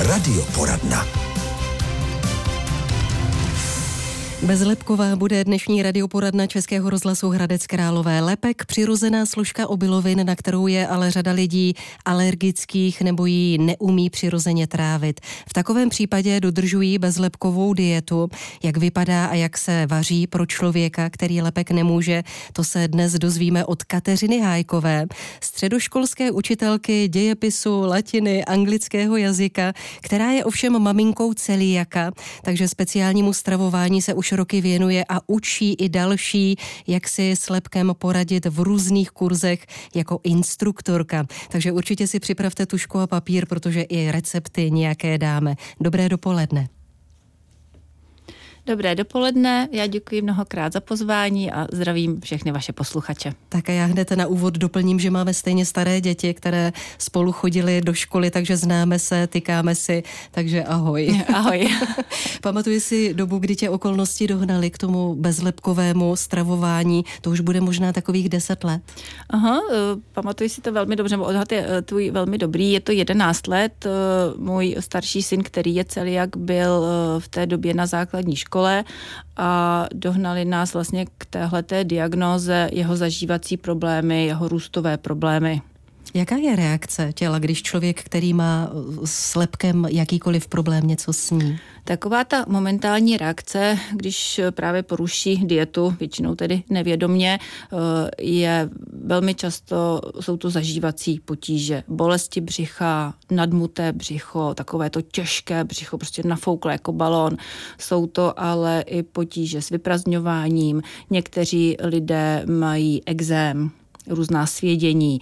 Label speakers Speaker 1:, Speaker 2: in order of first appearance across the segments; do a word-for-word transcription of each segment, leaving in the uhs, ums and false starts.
Speaker 1: Radioporadna.
Speaker 2: Bezlepková bude dnešní radioporadna Českého rozhlasu Hradec Králové. Lepek, přirozená složka obilovin, na kterou je ale řada lidí alergických nebo ji neumí přirozeně trávit. V takovém případě dodržují bezlepkovou dietu. Jak vypadá a jak se vaří pro člověka, který lepek nemůže, to se dnes dozvíme od Kateřiny Hájkové, středoškolské učitelky dějepisu, latiny, anglického jazyka, která je ovšem maminkou celiaka, takže speciálnímu stravování se už roky věnuje a učí i další, jak si s lepkem poradit v různých kurzech jako instruktorka. Takže určitě si připravte tužku a papír, protože i recepty nějaké dáme. Dobré dopoledne.
Speaker 3: Dobré dopoledne, já děkuji mnohokrát za pozvání a zdravím všechny vaše posluchače.
Speaker 2: Tak a já hned na úvod doplním, že máme stejně staré děti, které spolu chodily do školy, takže známe se, tykáme si, takže ahoj.
Speaker 3: Ahoj.
Speaker 2: Pamatuji si dobu, kdy tě okolnosti dohnaly k tomu bezlepkovému stravování, to už bude možná takových deset let.
Speaker 3: Aha, pamatuji si to velmi dobře, odhad je tvůj velmi dobrý, je to jedenáct let, můj starší syn, který je celiak, byl v té době na základní škole a dohnali nás vlastně k téhleté diagnóze jeho zažívací problémy, jeho růstové problémy.
Speaker 2: Jaká je reakce těla, když člověk, který má s lepkem jakýkoliv problém, něco sní?
Speaker 3: Taková ta momentální reakce, když právě poruší dietu, většinou tedy nevědomně, je velmi často, jsou to zažívací potíže. Bolesti břicha, nadmuté břicho, takové to těžké břicho, prostě nafouklé jako balón. Jsou to ale i potíže s vyprazdňováním. Někteří lidé mají ekzém, různá svědění.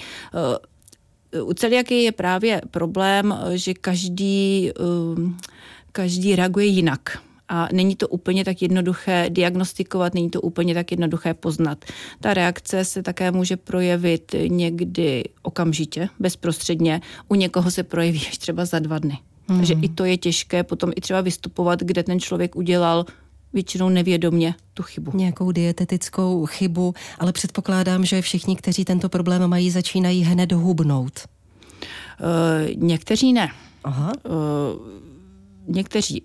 Speaker 3: U celiaky je právě problém, že každý, každý reaguje jinak. A není to úplně tak jednoduché diagnostikovat, není to úplně tak jednoduché poznat. Ta reakce se také může projevit někdy okamžitě, bezprostředně. U někoho se projeví až třeba za dva dny. Hmm. Takže i to je těžké potom i třeba vystupovat, kde ten člověk udělal většinou nevědomě tu chybu.
Speaker 2: Nějakou dietetickou chybu, ale předpokládám, že všichni, kteří tento problém mají, začínají hned hubnout.
Speaker 3: Uh, někteří ne.
Speaker 2: Aha.
Speaker 3: Uh, někteří,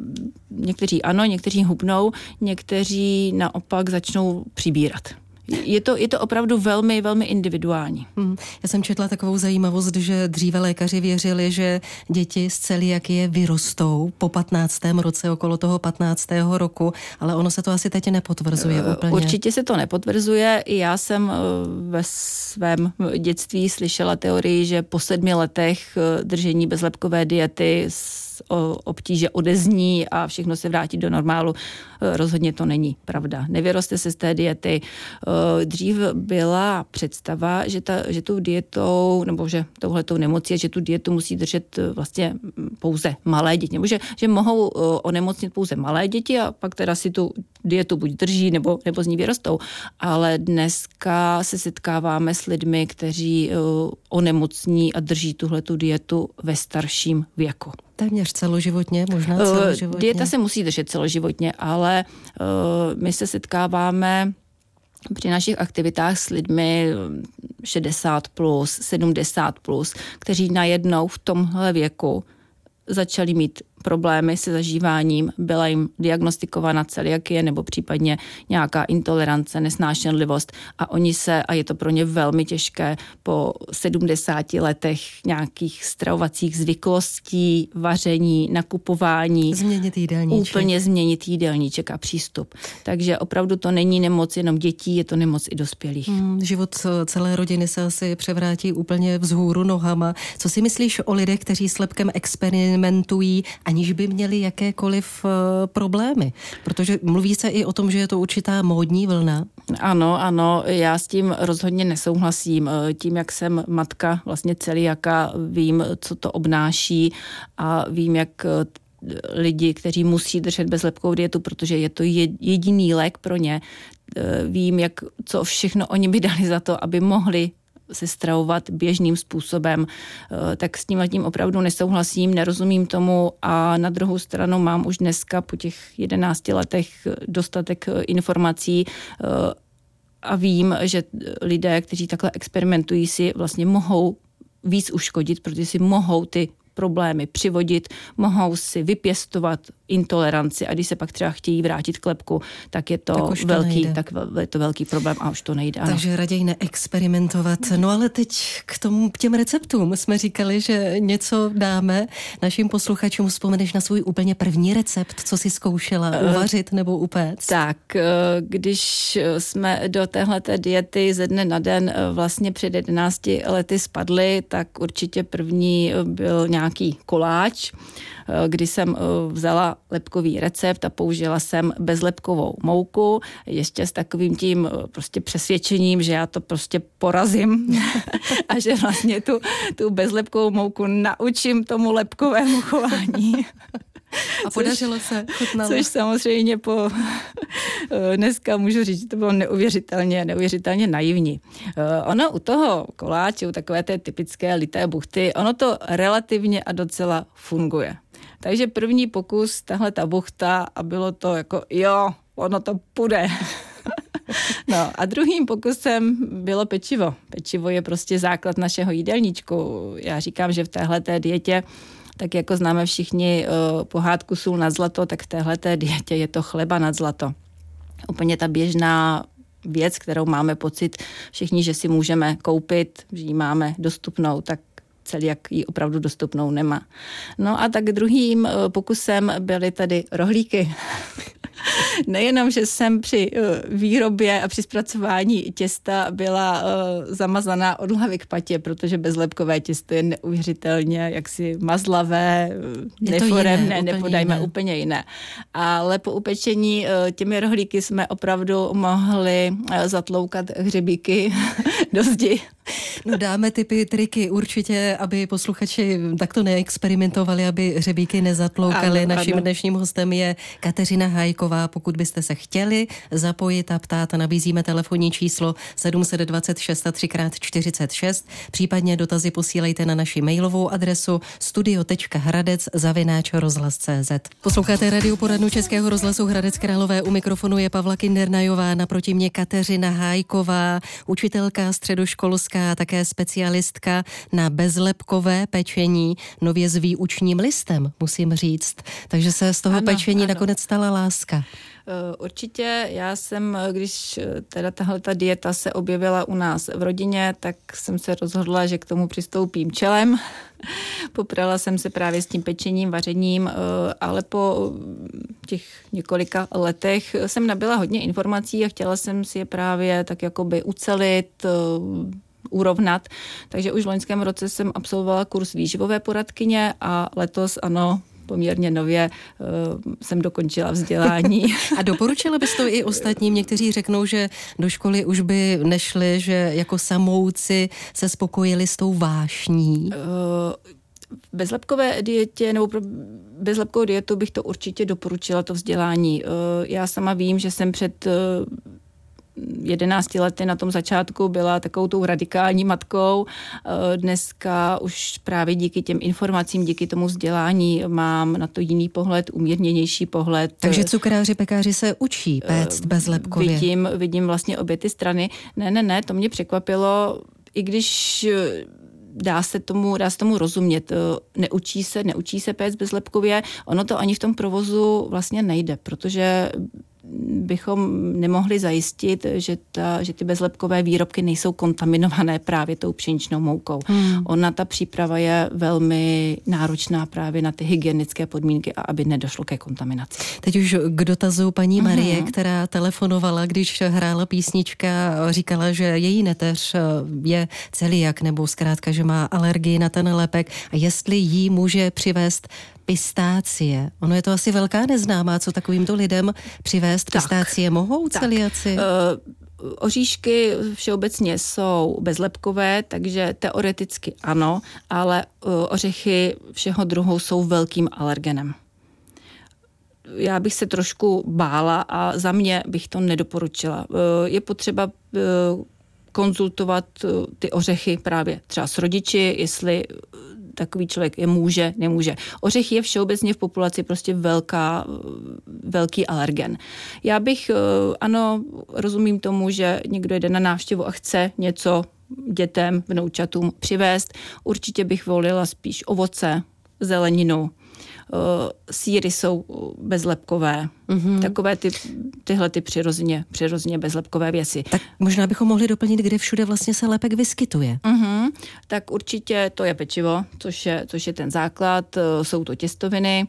Speaker 3: někteří ano, někteří hubnou, někteří naopak začnou přibírat. Je to, je to opravdu velmi, velmi individuální.
Speaker 2: Hmm. Já jsem četla takovou zajímavost, že dříve lékaři věřili, že děti z celiakie vyrostou po patnáctém roce, okolo toho patnáctého roku, ale ono se to asi teď nepotvrzuje úplně.
Speaker 3: Určitě se to nepotvrzuje. I já jsem ve svém dětství slyšela teorii, že po sedmi letech držení bezlepkové diety obtíže odezní a všechno se vrátí do normálu. Rozhodně to není pravda. Nevyroste se z té diety. Dřív byla představa, že, ta, že tu dietou, nebo že touhletou nemocí, že tu dietu musí držet vlastně pouze malé děti. Nebo že, že mohou onemocnit pouze malé děti a pak teda si tu dietu buď drží, nebo, nebo z ní vyrostou. Ale dneska se setkáváme s lidmi, kteří onemocní a drží tuhletu dietu ve starším věku.
Speaker 2: Téměř celoživotně, možná celoživotně.
Speaker 3: Dieta se musí držet celoživotně, ale uh, my se setkáváme při našich aktivitách s lidmi šedesát plus, sedmdesát plus, kteří najednou v tomhle věku začali mít problémy se zažíváním, byla jim diagnostikována celiakie nebo případně nějaká intolerance, nesnášenlivost a oni se, a je to pro ně velmi těžké, po sedmdesáti letech nějakých stravovacích zvyklostí, vaření, nakupování.
Speaker 2: Změnit jídelníček.
Speaker 3: Úplně změnit jídelníček a přístup. Takže opravdu to není nemoc jenom dětí, je to nemoc i dospělých.
Speaker 2: Hmm, život celé rodiny se asi převrátí úplně vzhůru nohama. Co si myslíš o lidech, kteří s lepkem experimentují a aniž by měli jakékoliv uh, problémy. Protože mluví se i o tom, že je to určitá módní vlna.
Speaker 3: Ano, ano, já s tím rozhodně nesouhlasím. Tím, jak jsem matka vlastně celiaka, vím, co to obnáší a vím, jak lidi, kteří musí držet bezlepkovou dietu, protože je to jediný lék pro ně. Vím, jak, co všechno oni by dali za to, aby mohli se stravovat běžným způsobem, tak s tím a tím opravdu nesouhlasím, nerozumím tomu a na druhou stranu mám už dneska po těch jedenácti letech dostatek informací a vím, že lidé, kteří takhle experimentují, si vlastně mohou víc uškodit, protože si mohou ty problémy přivodit, mohou si vypěstovat intoleranci a když se pak třeba chtějí vrátit k lepku, tak je to,
Speaker 2: tak to
Speaker 3: velký, tak je to velký problém a už to nejde. Ano.
Speaker 2: Takže raději neexperimentovat. No ale teď k tomu, k těm receptům jsme říkali, že něco dáme našim posluchačům. Vzpomeneš na svůj úplně první recept, co jsi zkoušela uvařit nebo upéct?
Speaker 3: Tak, když jsme do téhleté diety ze dne na den vlastně před jedenácti lety spadli, tak určitě první byl nějaký koláč, kdy jsem vzala lepkový recept a použila jsem bezlepkovou mouku, ještě s takovým tím prostě přesvědčením, že já to prostě porazím a že vlastně tu, tu bezlepkovou mouku naučím tomu lepkovému chování.
Speaker 2: A podařilo se, chutnalo.
Speaker 3: Což samozřejmě po dneska můžu říct, že to bylo neuvěřitelně, neuvěřitelně naivní. Ono u toho koláče, u takové té typické lité buchty, ono to relativně a docela funguje. Takže první pokus, tahle ta buchta a bylo to jako jo, ono to půjde. No a druhým pokusem bylo pečivo. Pečivo je prostě základ našeho jídelníčku. Já říkám, že v téhleté dietě tak jako známe všichni uh, pohádku sůl nad zlato, tak v téhleté dietě je to chleba nad zlato. Úplně ta běžná věc, kterou máme pocit všichni, že si můžeme koupit, že ji máme dostupnou, tak celiak ji opravdu dostupnou nemá. No a tak druhým uh, pokusem byly tady rohlíky. Nejenom, že jsem při uh, výrobě a při zpracování těsta byla uh, zamazaná od hlavy k patě, protože bezlepkové těsto je neuvěřitelně jaksi mazlavé, neforemné, nepodajme jiné. úplně jiné. Ale po upečení uh, těmi rohlíky jsme opravdu mohli uh, zatloukat hřebíky do zdi.
Speaker 2: No dáme tipy, triky určitě, aby posluchači takto neexperimentovali, aby hřebíky nezatloukali. Ano, Naším ano. dnešním hostem je Kateřina Hájková. Pokud byste se chtěli zapojit a ptát, nabízíme telefonní číslo sedm set dvacet šest a tři krát čtyřicet šest. Případně dotazy posílejte na naši mailovou adresu studio tečka hradec zavináč rozhlas tečka cé zet. Posloucháte radioporadnu Českého rozhlasu Hradec Králové. U mikrofonu je Pavla Kindernajová, naproti mě Kateřina Hájková, učitelka středoškolská, také specialistka na bezlepkové pečení, nově s výučním listem, musím říct. Takže se z toho ano, pečení ano. nakonec stala láska.
Speaker 3: Určitě, já jsem, když teda tahle ta dieta se objevila u nás v rodině, tak jsem se rozhodla, že k tomu přistoupím čelem. Poprala jsem se právě s tím pečením, vařením, ale po těch několika letech jsem nabyla hodně informací a chtěla jsem si je právě tak jakoby ucelit, urovnat. Takže už v loňském roce jsem absolvovala kurz výživové poradkyně a letos ano, poměrně nově uh, jsem dokončila vzdělání.
Speaker 2: A doporučila bys to i ostatním? Někteří řeknou, že do školy už by nešli, že jako samouci se spokojili s tou vášní.
Speaker 3: Uh, bezlepkové dietě nebo pro bezlepkovou dietu bych to určitě doporučila, to vzdělání. Uh, já sama vím, že jsem před uh, jedenácti lety na tom začátku byla takovou tou radikální matkou. Dneska už právě díky těm informacím, díky tomu vzdělání mám na to jiný pohled, umírněnější pohled.
Speaker 2: Takže cukráři, pekáři se učí péct bezlepkově.
Speaker 3: Vidím, vidím vlastně obě ty strany. Ne, ne, ne, to mě překvapilo, i když dá se tomu, dá se tomu rozumět. Neučí se, neučí se péct bezlepkově. Ono to ani v tom provozu vlastně nejde, protože bychom nemohli zajistit, že, ta, že ty bezlepkové výrobky nejsou kontaminované právě tou pšeničnou moukou. Hmm. Ona, ta příprava je velmi náročná právě na ty hygienické podmínky a aby nedošlo ke kontaminaci.
Speaker 2: Teď už k dotazu paní Marie, hmm. která telefonovala, když hrála písnička, říkala, že její neteř je celiak, nebo zkrátka, že má alergii na ten lepek a jestli jí může přivést pistácie. Ono je to asi velká neznámá, co takovýmto lidem přivést. Tak, pistácie mohou celiaci?
Speaker 3: Uh, oříšky všeobecně jsou bezlepkové, takže teoreticky ano, ale uh, ořechy všeho druhu jsou velkým alergenem. Já bych se trošku bála a za mě bych to nedoporučila. Uh, je potřeba uh, konzultovat uh, ty ořechy právě třeba s rodiči, jestli takový člověk je může, nemůže. Ořech je všeobecně v populaci prostě velká, velký alergen. Já bych, ano, rozumím tomu, že někdo jde na návštěvu a chce něco dětem, vnoučatům přivést. Určitě bych volila spíš ovoce, zeleninu. Sýry jsou bezlepkové. Mm-hmm. Takové ty, tyhle ty přirozeně, přirozeně bezlepkové věci.
Speaker 2: Tak možná bychom mohli doplnit, kde všude vlastně se lepek vyskytuje.
Speaker 3: Mm-hmm. Tak určitě to je pečivo, což je, což je ten základ. Jsou to těstoviny,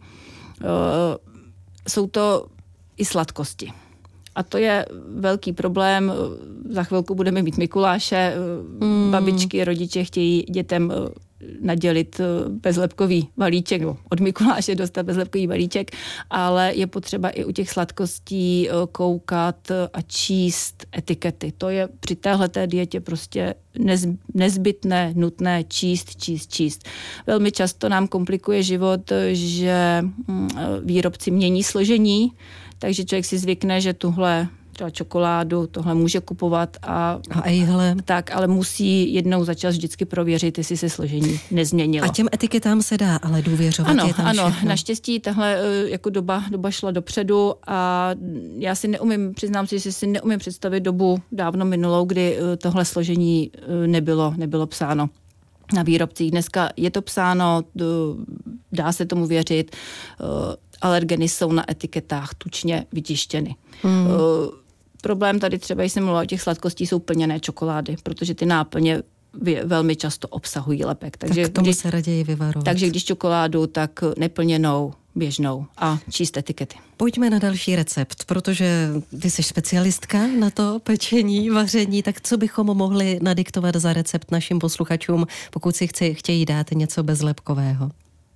Speaker 3: jsou to i sladkosti. A to je velký problém. Za chvilku budeme mít Mikuláše. Mm. Babičky, rodiče chtějí dětem nadělit bezlepkový balíček, no, od Mikuláše dostat bezlepkový balíček, ale je potřeba i u těch sladkostí koukat a číst etikety. To je při téhleté dietě prostě nezbytné, nutné číst, číst, číst. Velmi často nám komplikuje život, že výrobci mění složení, takže člověk si zvykne, že tuhle třeba čokoládu, tohle může kupovat a,
Speaker 2: a ejhle.
Speaker 3: Tak, ale musí jednou za čas vždycky prověřit, jestli se složení nezměnilo.
Speaker 2: A těm etiketám se dá ale důvěřovat.
Speaker 3: Ano,
Speaker 2: je tam
Speaker 3: ano,
Speaker 2: všechno.
Speaker 3: Naštěstí tahle jako doba, doba šla dopředu a já si neumím, přiznám si, že si neumím představit dobu dávno minulou, kdy tohle složení nebylo, nebylo psáno na výrobcích. Dneska je to psáno, dá se tomu věřit, alergeny jsou na etiketách tučně vytištěny. Hmm. Problém tady třeba, když jsem mluvila o těch sladkostí, jsou plněné čokolády, protože ty náplně velmi často obsahují lepek. Takže
Speaker 2: tak tomu
Speaker 3: když,
Speaker 2: se raději vyvarovat.
Speaker 3: Takže když čokoládu, tak neplněnou, běžnou a číst etikety.
Speaker 2: Pojďme na další recept, protože ty jsi specialistka na to pečení, vaření, tak co bychom mohli nadiktovat za recept našim posluchačům, pokud si chci, chtějí dát něco bezlepkového?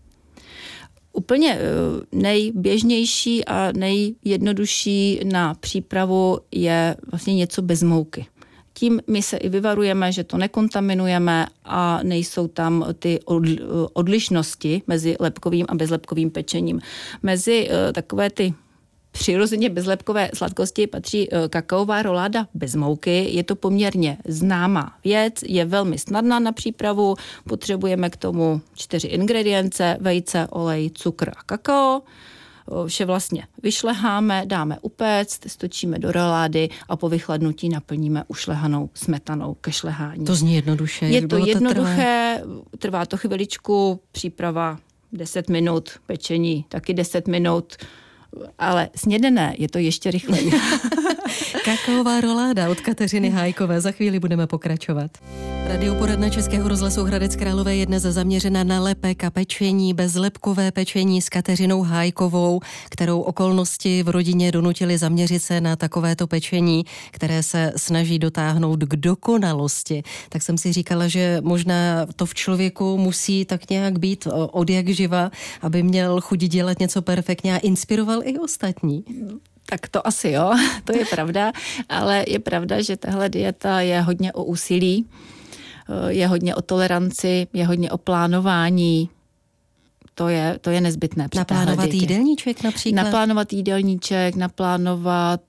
Speaker 3: Úplně nejběžnější a nejjednodušší na přípravu je vlastně něco bez mouky. Tím my se i vyvarujeme, že to nekontaminujeme a nejsou tam ty odlišnosti mezi lepkovým a bezlepkovým pečením. Mezi takové ty přirozeně bezlepkové sladkosti patří kakaová roláda bez mouky. Je to poměrně známá věc, je velmi snadná na přípravu. Potřebujeme k tomu čtyři ingredience, vejce, olej, cukr a kakao. Vše vlastně vyšleháme, dáme upéct, stočíme do rolády a po vychladnutí naplníme ušlehanou smetanou ke šlehání.
Speaker 2: To zní jednoduše.
Speaker 3: Je to jednoduché, to trvá? trvá to chviličku, příprava deset minut, pečení taky deset minut, ale snědené je to ještě rychleji.
Speaker 2: Kakaová roláda od Kateřiny Hájkové. Za chvíli budeme pokračovat. Radioporadna Českého rozhlasu Hradec Králové je dnes zaměřena na lepek a pečení, bezlepkové pečení s Kateřinou Hájkovou, kterou okolnosti v rodině donutily zaměřit se na takovéto pečení, které se snaží dotáhnout k dokonalosti. Tak jsem si říkala, že možná to v člověku musí tak nějak být od jak živa, aby měl chuť dělat něco perfektně a inspiroval i ostatní.
Speaker 3: Tak to asi jo, to je pravda, ale je pravda, že tahle dieta je hodně o úsilí, je hodně o toleranci, je hodně o plánování. To je, to je nezbytné.
Speaker 2: Naplánovat jídelníček například?
Speaker 3: Naplánovat jídelníček, naplánovat,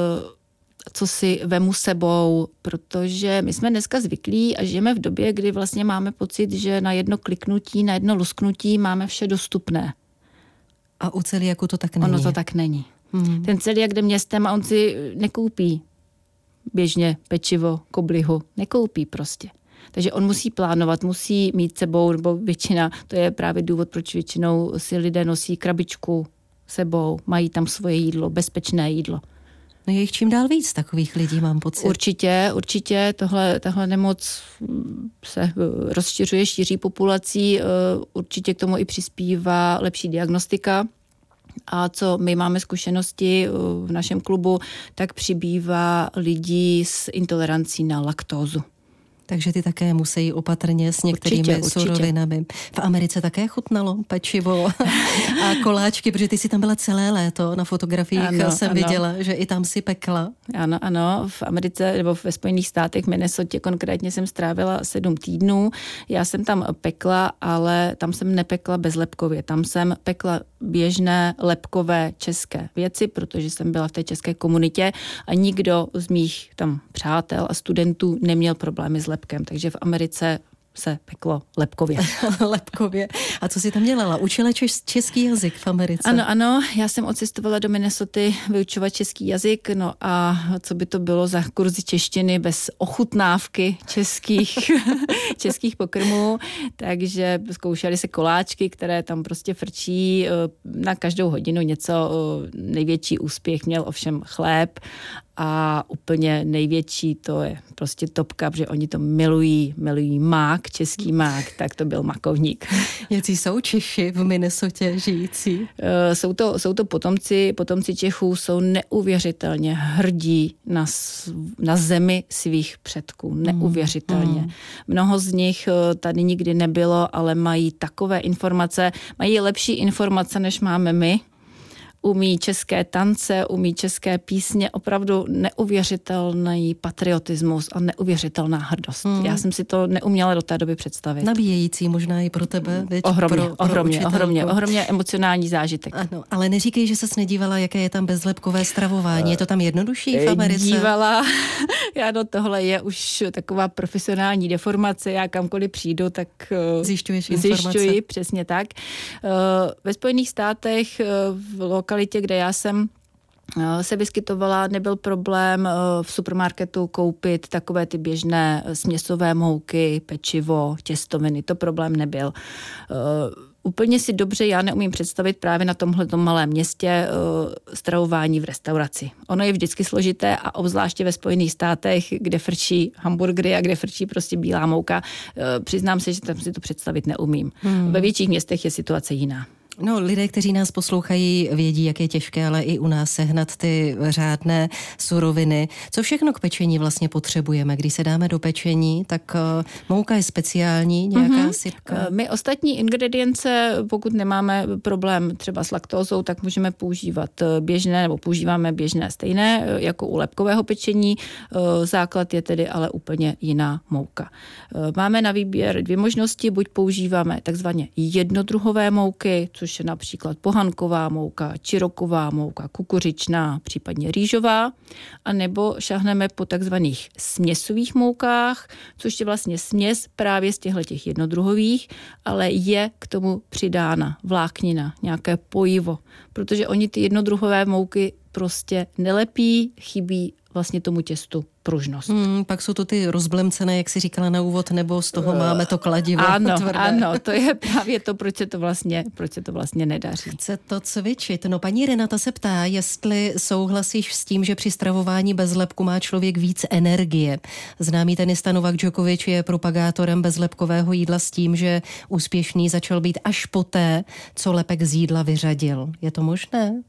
Speaker 3: co si vemu sebou, protože my jsme dneska zvyklí a žijeme v době, kdy vlastně máme pocit, že na jedno kliknutí, na jedno lusknutí máme vše dostupné.
Speaker 2: A u celiaku to tak není?
Speaker 3: Ono to tak není. Hmm. Ten celiak jde městem a on si nekoupí běžně pečivo, koblihu. Nekoupí prostě. Takže on musí plánovat, musí mít sebou, nebo většina, to je právě důvod, proč většinou si lidé nosí krabičku sebou, mají tam svoje jídlo, bezpečné jídlo.
Speaker 2: No je jich čím dál víc takových lidí, mám pocit.
Speaker 3: Určitě, určitě. Tohle, tahle nemoc se rozšiřuje, šíří populací, určitě k tomu i přispívá lepší diagnostika. A co my máme zkušenosti v našem klubu, tak přibývá lidí s intolerancí na laktózu.
Speaker 2: Takže ty také musí opatrně s některými určitě, surovinami. Určitě. V Americe také chutnalo pečivo a koláčky, protože ty jsi tam byla celé léto, na fotografiích ano, jsem ano. viděla, že i tam si pekla.
Speaker 3: Ano, ano, v Americe nebo ve Spojených státech, v Minnesotě konkrétně jsem strávila sedm týdnů. Já jsem tam pekla, ale tam jsem nepekla bezlepkově. Tam jsem pekla běžné lepkové české věci, protože jsem byla v té české komunitě a nikdo z mých tam přátel a studentů neměl problémy s lepkem. Takže v Americe se peklo lepkově.
Speaker 2: Lepkově. A co jsi tam dělala? Učila čes, český jazyk v Americe?
Speaker 3: Ano, ano, já jsem odcestovala do Minnesoty vyučovat český jazyk, no a co by to bylo za kurzy češtiny bez ochutnávky českých, českých pokrmů, takže zkoušely se koláčky, které tam prostě frčí na každou hodinu něco. Největší úspěch měl ovšem chléb a úplně největší to je prostě topka, protože oni to milují, milují mák, český mák, tak to byl makovník.
Speaker 2: Jaký jsou Češi v Minnesotě žijící?
Speaker 3: Jsou to, jsou to potomci, potomci Čechů, jsou neuvěřitelně hrdí na, na zemi svých předků, neuvěřitelně. Mm. Mnoho z nich tady nikdy nebylo, ale mají takové informace, mají lepší informace, než máme my. Umí české tance, umí české písně, opravdu neuvěřitelný patriotismus a neuvěřitelná hrdost. Hmm. Já jsem si to neuměla do té doby představit.
Speaker 2: Nabíjející možná i pro tebe. Věď,
Speaker 3: ohromně,
Speaker 2: pro,
Speaker 3: ohromně,
Speaker 2: pro
Speaker 3: ohromně, ohromně emocionální zážitek.
Speaker 2: Ano, ale neříkej, že ses nedívala, jaké je tam bezlepkové stravování. Je to tam jednodušší v Americe?
Speaker 3: Dívala. Já do tohle je už taková profesionální deformace. Já kamkoliv přijdu, tak
Speaker 2: zjišťuješ informace.
Speaker 3: Zjišťuji, přesně tak. Ve Spojených státech v lokalitě, kde já jsem se vyskytovala, nebyl problém v supermarketu koupit takové ty běžné směsové mouky, pečivo, těstoviny. To problém nebyl. Úplně si dobře já neumím představit právě na tomhletom malém městě uh, stravování v restauraci. Ono je vždycky složité a obzvláště ve Spojených státech, kde frčí hamburgery a kde frčí prostě bílá mouka. Uh, přiznám se, že tam si to představit neumím. Hmm. Ve větších městech je situace jiná.
Speaker 2: No, lidé, kteří nás poslouchají, vědí, jak je těžké, ale i u nás sehnat ty řádné suroviny. Co všechno k pečení vlastně potřebujeme? Když se dáme do pečení, tak uh, mouka je speciální, nějaká mm-hmm. sypka?
Speaker 3: My ostatní ingredience, pokud nemáme problém třeba s laktózou, tak můžeme používat běžné, nebo používáme běžné stejné, jako u lepkového pečení. Základ je tedy ale úplně jiná mouka. Máme na výběr dvě možnosti, buď používáme takzvaně jednodruhové mouky, což je například pohanková mouka, čiroková mouka, kukuřičná, případně rýžová, anebo šáhneme po takzvaných směsových moukách, což je vlastně směs právě z těchto jednodruhových, ale je k tomu přidána vláknina, nějaké pojivo, protože oni ty jednodruhové mouky prostě nelepí, chybí vlastně tomu těstu pružnost.
Speaker 2: Hmm, pak jsou to ty rozblemcené, jak jsi říkala na úvod, nebo z toho uh, máme to kladivo
Speaker 3: ano,
Speaker 2: tvrdé.
Speaker 3: Ano, to je právě to, proč se to vlastně, proč se to vlastně nedaří.
Speaker 2: Chce to cvičit. No, paní Renata se ptá, jestli souhlasíš s tím, že při stravování bez lepku má člověk víc energie. Známý tenista Novak Djokovic je propagátorem bezlepkového jídla s tím, že úspěšný začal být až poté, co lepek z jídla vyřadil. Je to možné?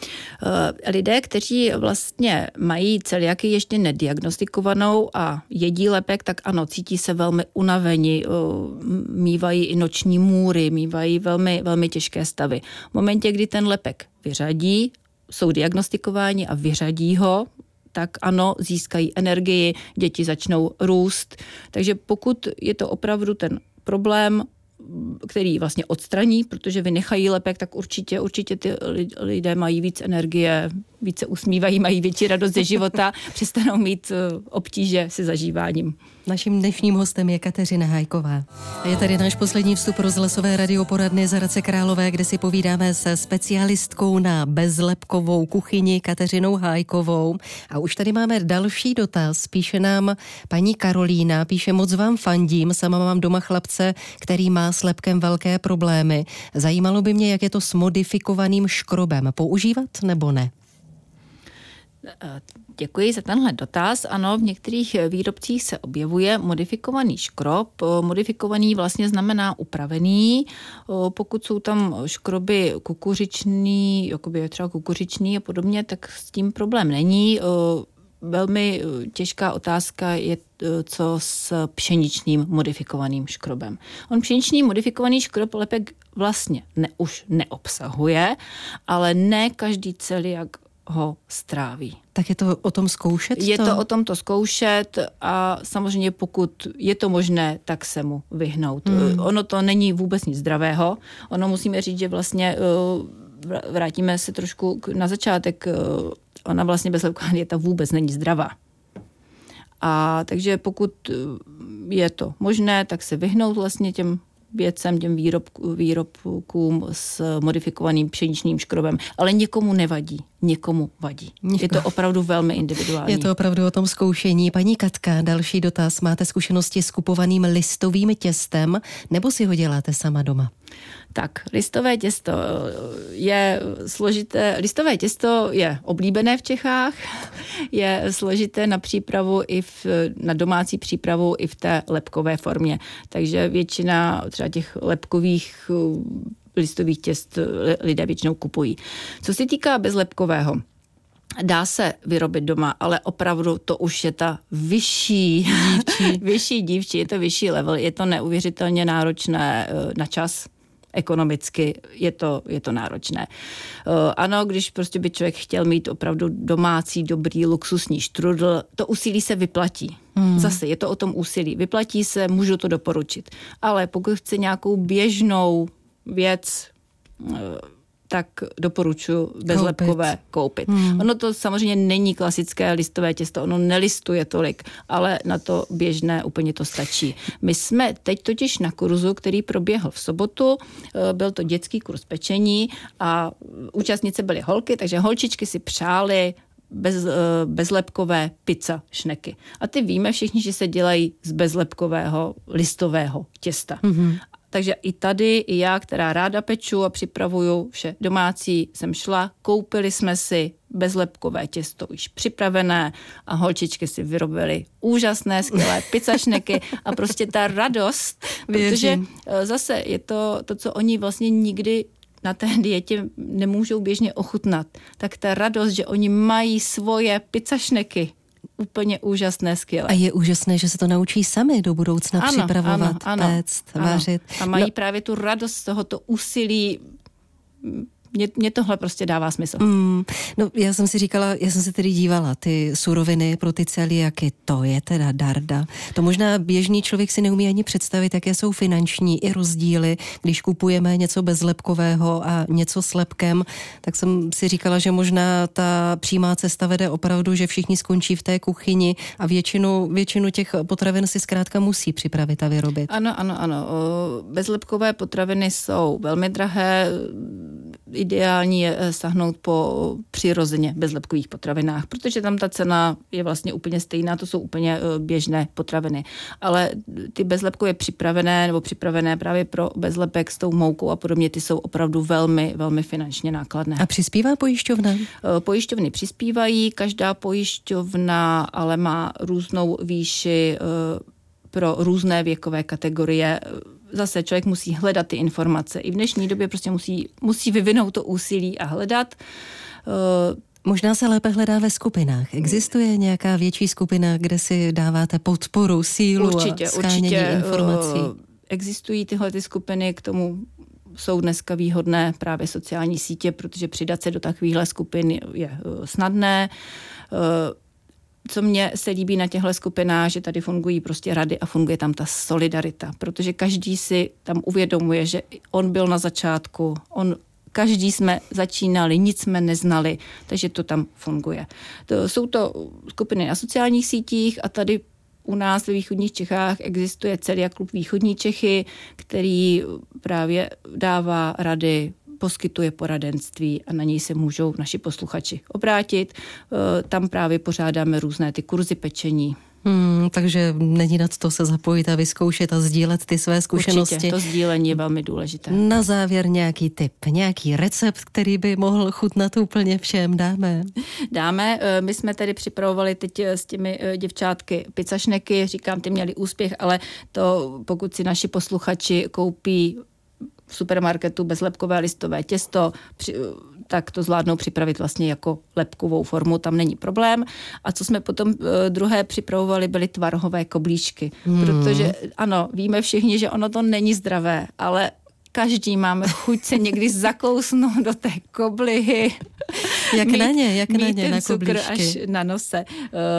Speaker 3: Lidé, kteří vlastně mají celiakii ještě nediagnostikovanou a jedí lepek, tak ano, cítí se velmi unaveni, mívají i noční můry, mívají velmi, velmi těžké stavy. V momentě, kdy ten lepek vyřadí, jsou diagnostikováni a vyřadí ho, tak ano, získají energii, děti začnou růst. Takže pokud je to opravdu ten problém, který vlastně odstraní, protože vynechají lepek, tak určitě, určitě ty lidé mají víc energie, více usmívají, mají větší radost ze života, přestanou mít obtíže se zažíváním.
Speaker 2: Naším dnešním hostem je Kateřina Hájková. Je tady náš poslední vstup rozhlasové radioporadny z Hradce Králové, kde si povídáme se specialistkou na bezlepkovou kuchyni Kateřinou Hájkovou. A už tady máme další dotaz. Píše nám paní Karolína, píše: moc vám fandím, sama mám doma chlapce, který má s lepkem velké problémy. Zajímalo by mě, jak je to s modifikovaným škrobem. Používat nebo ne?
Speaker 3: Děkuji za tenhle dotaz. Ano, v některých výrobcích se objevuje modifikovaný škrob. Modifikovaný vlastně znamená upravený. Pokud jsou tam škroby kukuřičný, jakoby třeba kukuřičný a podobně, tak s tím problém není. Velmi těžká otázka je, co s pšeničným modifikovaným škrobem. On pšeničný modifikovaný škrob lepek vlastně ne, už neobsahuje, ale ne každý celiak ho stráví.
Speaker 2: Tak je to o tom zkoušet?
Speaker 3: Je
Speaker 2: to,
Speaker 3: to o tom to zkoušet a samozřejmě pokud je to možné, tak se mu vyhnout. Hmm. Ono to není vůbec nic zdravého. Ono musíme říct, že vlastně vrátíme se trošku na začátek. Ona vlastně bezlepková dieta vůbec není zdravá. A takže pokud je to možné, tak se vyhnout vlastně těm věcem, těm výrobků, výrobkům s modifikovaným pšeničným škrobem. Ale někomu nevadí, někomu vadí. Někomu. Je to opravdu velmi individuální.
Speaker 2: Je to opravdu o tom zkoušení. Paní Katka, další dotaz. Máte zkušenosti s kupovaným listovým těstem, nebo si ho děláte sama doma?
Speaker 3: Tak, listové těsto je složité. Listové těsto je oblíbené v Čechách, je složité na přípravu i v, na domácí přípravu i v té lepkové formě. Takže většina třeba těch lepkových listových těst lidé většinou kupují. Co se týká bezlepkového, dá se vyrobit doma, ale opravdu to už je ta vyšší dívčí, vyšší dívčí, je to vyšší level, je to neuvěřitelně náročné na čas. Ekonomicky je to, je to náročné. Ano, když prostě by člověk chtěl mít opravdu domácí, dobrý, luxusní štrudl, to úsilí se vyplatí. Hmm. Zase je to o tom úsilí. Vyplatí se, můžu to doporučit. Ale pokud chci nějakou běžnou věc, tak doporučuji bezlepkové koupit. Hmm. Ono to samozřejmě není klasické listové těsto, ono nelistuje tolik, ale na to běžné úplně to stačí. My jsme teď totiž na kurzu, který proběhl v sobotu, byl to dětský kurz pečení a účastnice byly holky, takže holčičky si přály bez, bezlepkové pizza šneky. A ty víme všichni, že se dělají z bezlepkového listového těsta. Hmm. Takže i tady, i já, která ráda peču a připravuju vše domácí, jsem šla, koupili jsme si bezlepkové těsto už připravené a holčičky si vyrobily úžasné, skvělé pizzašneky a prostě ta radost, protože zase je to to, co oni vlastně nikdy na té dietě nemůžou běžně ochutnat, tak ta radost, že oni mají svoje pizzašneky, úplně úžasné, skvělé.
Speaker 2: A je úžasné, že se to naučí sami do budoucna ano, připravovat, ano, ano, péct, ano. vářit.
Speaker 3: A mají
Speaker 2: no.
Speaker 3: právě tu radost z tohoto úsilí. Mně, mně tohle prostě dává smysl.
Speaker 2: Mm, no já jsem si říkala, já jsem se tedy dívala, ty suroviny pro ty celiaky, to je teda darda. To možná běžný člověk si neumí ani představit, jaké jsou finanční i rozdíly, když kupujeme něco bezlepkového a něco s lepkem, tak jsem si říkala, že možná ta přímá cesta vede opravdu, že všichni skončí v té kuchyni a většinu, většinu těch potravin si zkrátka musí připravit a vyrobit.
Speaker 3: Ano, ano, ano. Bezlepkové potraviny jsou velmi drahé, ideální je sahnout po přirozeně bezlepkových potravinách, protože tam ta cena je vlastně úplně stejná, to jsou úplně běžné potraviny. Ale ty bezlepkově připravené nebo připravené právě pro bezlepek s tou moukou a podobně, ty jsou opravdu velmi, velmi finančně nákladné.
Speaker 2: A přispívá pojišťovna?
Speaker 3: Pojišťovny přispívají, každá pojišťovna ale má různou výši pro různé věkové kategorie. Zase člověk musí hledat ty informace. I v dnešní době prostě musí, musí vyvinout to úsilí a hledat.
Speaker 2: Možná se lépe hledá ve skupinách. Existuje nějaká větší skupina, kde si dáváte podporu, sílu
Speaker 3: určitě,
Speaker 2: a shánění
Speaker 3: určitě,
Speaker 2: informací?
Speaker 3: Existují tyhle ty skupiny, k tomu jsou dneska výhodné právě sociální sítě, protože přidat se do takovýchhle skupin je snadné. Co mně se líbí na těchto skupinách, že tady fungují prostě rady a funguje tam ta solidarita, protože každý si tam uvědomuje, že on byl na začátku, on, každý jsme začínali, nic jsme neznali, takže to tam funguje. To, jsou to skupiny na sociálních sítích a tady u nás ve východních Čechách existuje Celiak klub Východní Čechy, který právě dává rady, poskytuje poradenství a na něj se můžou naši posluchači obrátit. Tam právě pořádáme různé ty kurzy pečení.
Speaker 2: Hmm, takže není nad to se zapojit a vyzkoušet a sdílet ty své zkušenosti.
Speaker 3: Určitě, to sdílení je velmi důležité.
Speaker 2: Na závěr nějaký tip, nějaký recept, který by mohl chutnat úplně všem, dáme?
Speaker 3: Dáme. My jsme tedy připravovali teď s těmi děvčátky pizzašneky, říkám, ty měli úspěch, ale to pokud si naši posluchači koupí v supermarketu bezlepkové listové těsto, tak to zvládnou připravit vlastně jako lepkovou formu, tam není problém. A co jsme potom druhé připravovali, byly tvarohové koblížky. Hmm. Protože ano, víme všichni, že ono to není zdravé, ale každý máme chuť se někdy zakousnout do té koblihy.
Speaker 2: Jak mít, na ně, jak
Speaker 3: mít
Speaker 2: na ně,
Speaker 3: ten
Speaker 2: na
Speaker 3: cukr až na nose.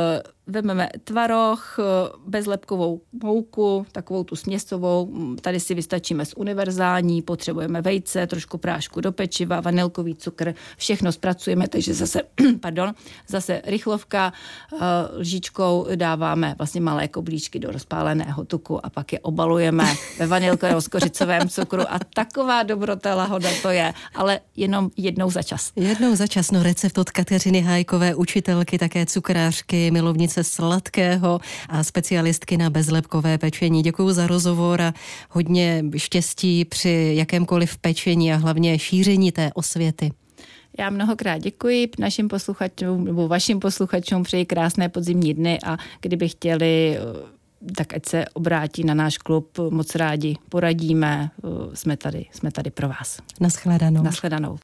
Speaker 3: Vememe tvaroh, bezlepkovou mouku, takovou tu směsovou, tady si vystačíme z univerzální, potřebujeme vejce, trošku prášku do pečiva, vanilkový cukr, všechno zpracujeme, takže zase, pardon, zase rychlovka, lžičkou dáváme vlastně malé koblíčky do rozpáleného tuku a pak je obalujeme ve vanilkovém skořicovém cukru a taková dobrota lahoda to je, ale jenom jednou za čas.
Speaker 2: Jednou za čas, no recept od Kateřiny Hájkové, učitelky, také cukrářky, milovnice sladkého a specialistky na bezlepkové pečení. Děkuju za rozhovor a hodně štěstí při jakémkoliv pečení a hlavně šíření té osvěty.
Speaker 3: Já mnohokrát děkuji našim posluchačům nebo vašim posluchačům, přeji krásné podzimní dny a kdyby chtěli, tak ať se obrátí na náš klub, moc rádi poradíme, jsme tady, jsme tady pro vás.
Speaker 2: Naschledanou.
Speaker 3: Naschledanou.